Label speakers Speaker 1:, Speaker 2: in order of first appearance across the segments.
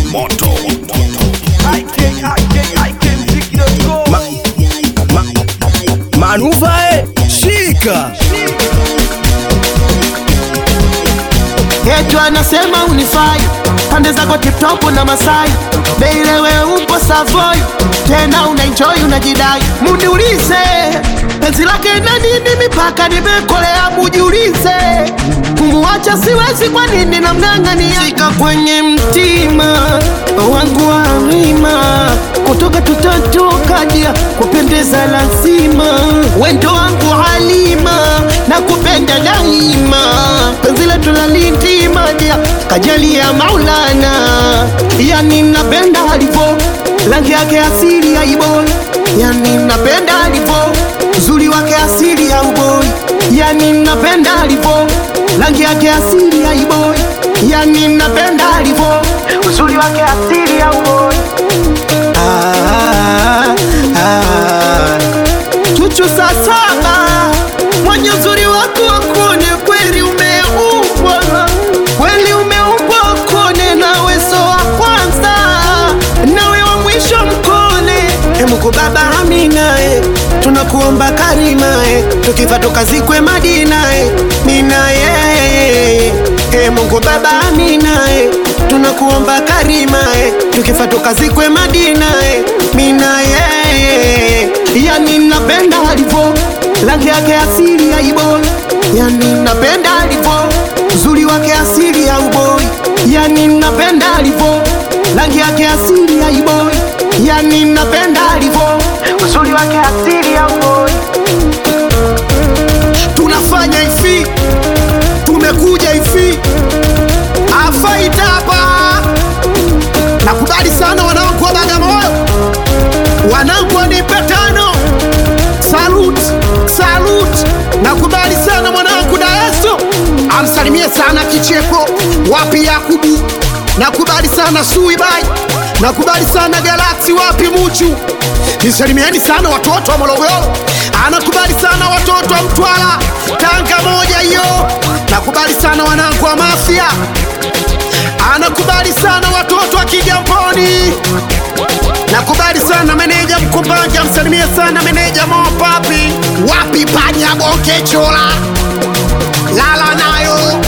Speaker 1: moto. Manuva shika
Speaker 2: Hecho anasema unifai pande zako tip-top na Masai Beile we upo Savoy tena unaenjoy unajidai Muniulize penzi lake na nini mipaka nimekolea mujiulize Kumuacha siwezi kwa nini na mng'ang'ania Sika kwenye mtima wangu wa rima Kutoka tutatoka dia kupendeza lazima Wendo wangu halima na kupenda daima Penzi letu la lintima dia kajali ya Maulana Yani napenda halivo rangi yake asili ya iboi Yani napenda halivo uzuri wake asili ya uboi Yani napenda halivo rangi yake asili ya iboi Yani napenda halivo uzuri wake asili ya uboi Chuchu saa saba mwenye uzuri wako wakone kweli umeumbwa Kweli umeumbwa wakone nawe so wa kwanza nawe wa mwisho mkone Mungu baba aminae tunakuomba karimae tukifa tukazikwe Madinae minae Mungu baba aminae tunakuomba karimae tukifa tukazikwe Madinae minae Yani napenda halivo rangi yake asili ya iboi Yani napenda halivo uzuri wake asili ya uboi Yani napenda halivo rangi yake asili ya iboi Yani napenda halivo uzuri wake asili ya uboi Tunafanya hivi tumekuja hivi afaita hapa Nakubali sana wanangu wa Bagamoyo Wanangu wa Nipetano Salute, salute Nakubali sana mwanangu Daeso Amsalimie sana Kicheko Wapi Yakubu Nakubali sana Suibai Nakubali sana Galaxy wapi Muchu Nisalimieni sana watoto wa Morogoro Anakubali sana watoto wa Mtwara Tanga moja hiyo Nakubali sana wanangu wa Mafia Anakubali sana watoto wa Kigamboni Nakubali sana meneja Mkumbanja Msalimie sana meneja Mopapi Wapi Panya Bonke Chola Lala nayo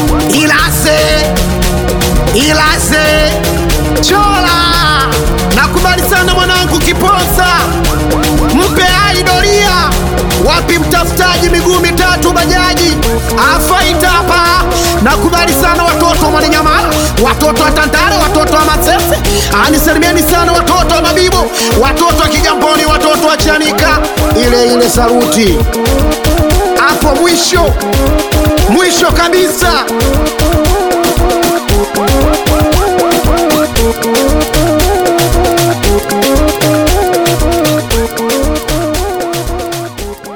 Speaker 2: Ilase Chola Nakubali sana mwanangu Kiponza Mpe aidoria Wapi mtafutaji miguu mitatu bajaji Afaita hapa Nakubali sana watoto wa Mwananyamala Watoto wa Tandale, watoto wa Masese Anisalimieni sana watoto wa Mabibo Watoto wa Kigamboni, watoto wa Chanika Ile saluti Hapo mwisho kabisa